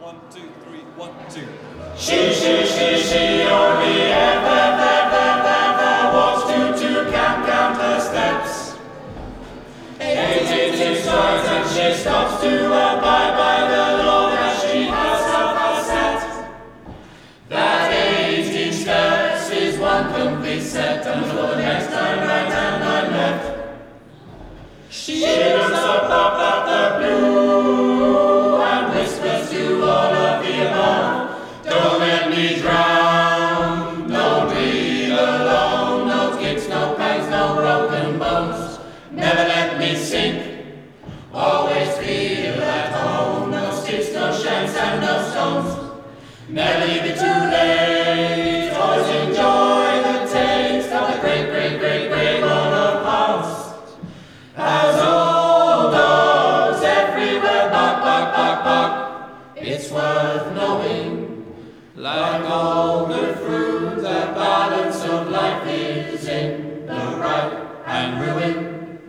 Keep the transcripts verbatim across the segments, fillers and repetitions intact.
One, two, three, one, two. She, she, she, she only ever, ever, ever walks to, to count, count her steps. Eight, eighteen strides and she stops to abide by the law that she herself has set. That eighteen steps is one complete set, and for the next time right and nine left. She looks up, up at the blue and whispers to all of the above. Don't let me drown, don't breathe alone. No kicks, no pangs, no broken bones. Never let me sink, always feel at home. No sticks, no shanks, and no stones. Never leave it too late. Always enjoy the taste of the great, great, great, great Lord of Past. As old dogs everywhere bark, bark, bark, bark. It's worth knowing, like all good fruit, the balance of life is in the ripe and ruin.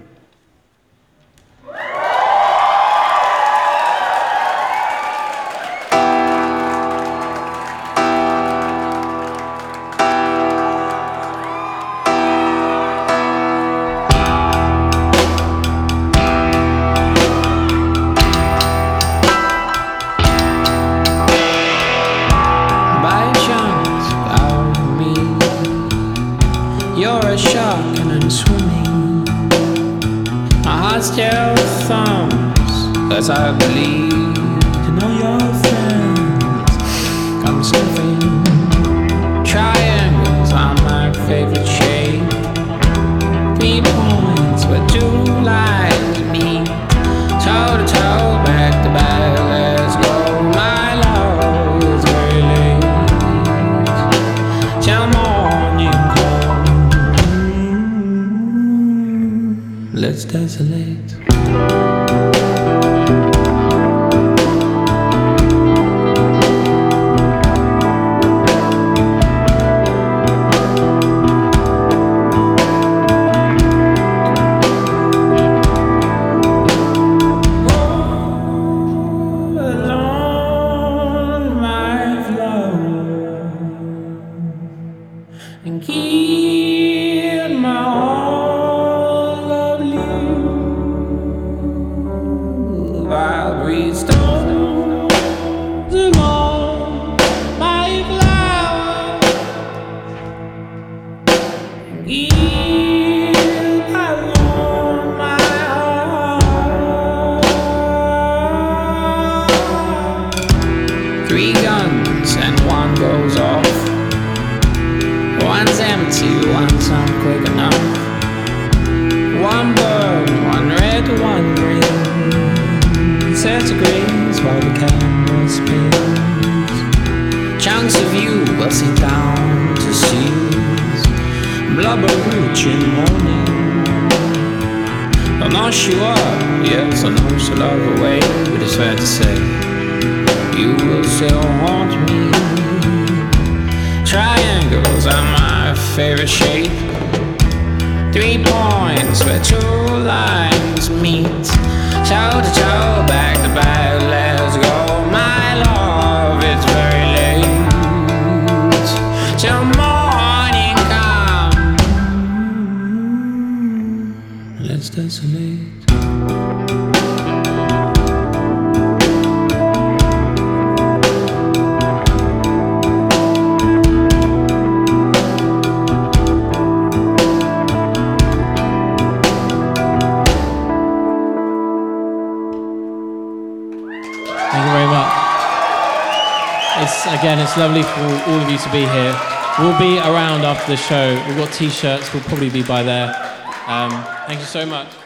You're a shark and I'm swimming. My heart still thumps as I believe in all your friends come sniffing. Triangles are my favorite shape. Three points where two lines meet. Toe to toe, back to back, let's go. My love is very late till morning comes. Let's desolate. And keep my all of you. I'll breathe stones along my flower and give alone my heart. Three guns and one goes off. One's empty, one's not quick enough. One bird, one red, one green. Sets degrees while the camera spins. Chunks of you will sink down to seas. Blubber rich in the morning. I'm not sure, yes I know she'll love away, but it's fair to say you will still haunt me. Triangles are my favorite shape. Three points where two lines meet. Toe to toe, back to back, let's go. My love, it's very late till morning comes. Let's desolate. Thank you very much. It's, again, it's lovely for all of you to be here. We'll be around after the show. We've got t-shirts. We'll probably be by there. Um, thank you so much.